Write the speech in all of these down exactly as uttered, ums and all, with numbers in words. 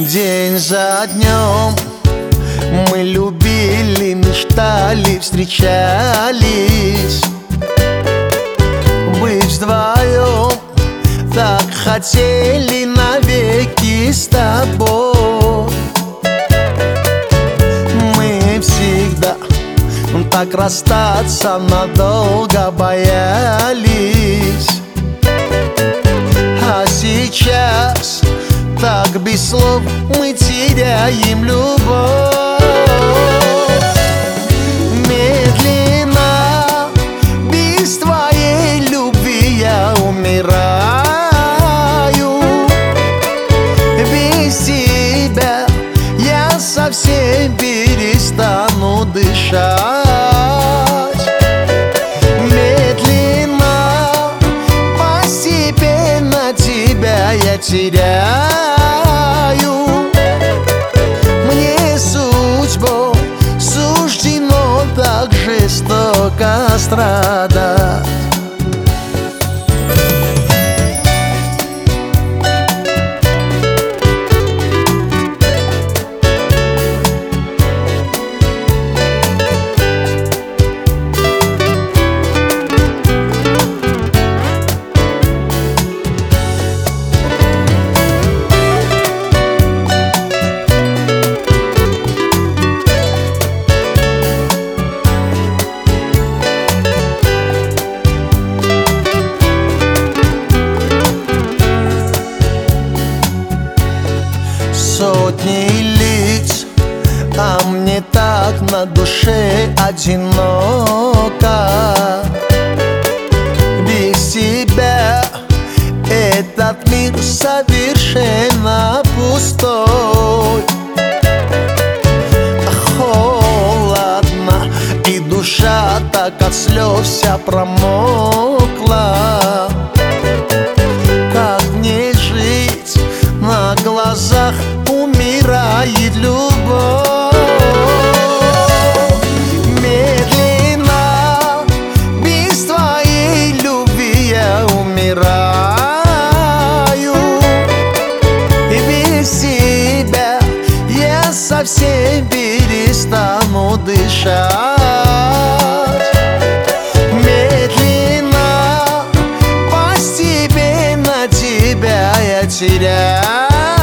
День за днем мы любили, мечтали, встречались. Быть вдвоем так хотели навеки с тобой. Мы всегда так расстаться надолго боялись. А сейчас так без слов мы теряем любовь. Медленно, без твоей любви я умираю. Без тебя я совсем перестану дышать. Медленно, постепенно тебя я теряю. Мне судьбой суждено так жестоко страдать. Сотни лиц, а мне так на душе одиноко. Без тебя этот мир совершенно пустой. Холодно, и душа так от слез вся промокла. Как мне жить? На глазах умирает любовь. Медленно, без твоей любви я умираю. И без тебя я совсем перестану дышать. Медленно, постепенно тебя я теряю.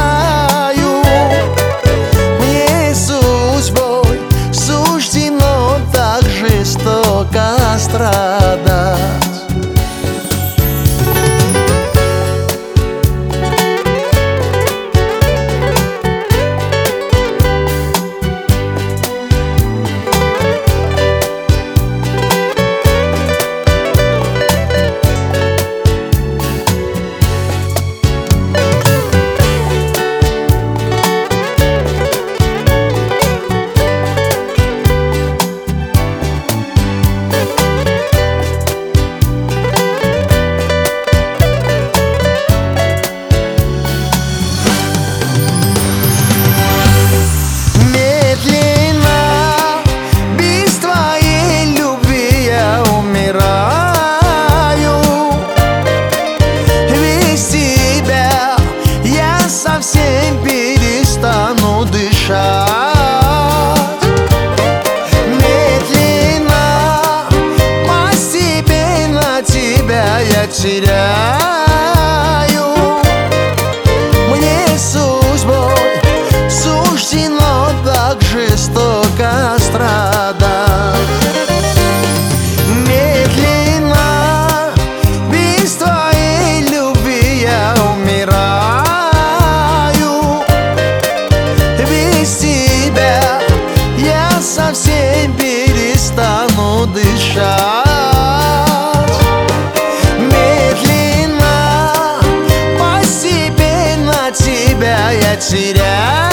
Мне судьбой суждено так жестоко страдать. Совсем перестану дышать. Медленно, постепенно тебя я теряю. Мне судьбой суждено так жестоко страдать. Медленно, без твоей любви я умираю. Совсем перестану дышать. Медленно, постепенно тебя я теряю.